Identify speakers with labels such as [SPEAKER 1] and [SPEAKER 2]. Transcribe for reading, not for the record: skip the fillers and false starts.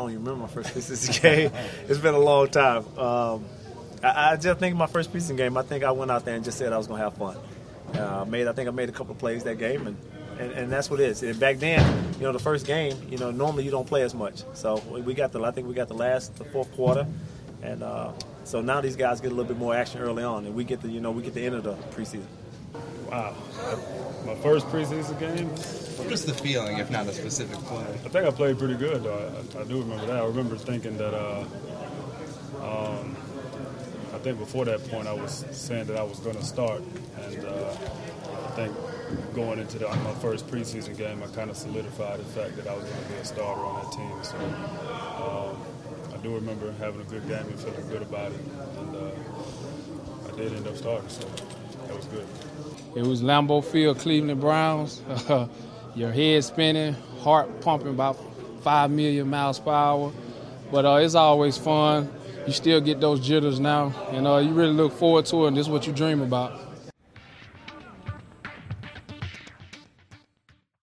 [SPEAKER 1] don't even remember my first preseason game. It's been a long time. I just think my first preseason game, I think I went out there and just said I was going to have fun. I think I made a couple of plays that game, and that's what it is. And back then, the first game, normally you don't play as much. So I think we got the fourth quarter, and so now these guys get a little bit more action early on, and we get the end of the preseason.
[SPEAKER 2] Wow, my first preseason game.
[SPEAKER 3] What was the feeling, if not a specific play?
[SPEAKER 2] I think I played pretty good, though. I do remember that. I remember thinking that. I think before that point, I was saying that I was going to start, and I think going into my first preseason game, I kind of solidified the fact that I was going to be a starter on that team. So I do remember having a good game and feeling good about it, and I did end up starting, so that was good.
[SPEAKER 4] It was Lambeau Field, Cleveland Browns. Your head spinning, heart pumping about 5 million miles per hour. But it's always fun. You still get those jitters now, and you really look forward to it, and this is what you dream about.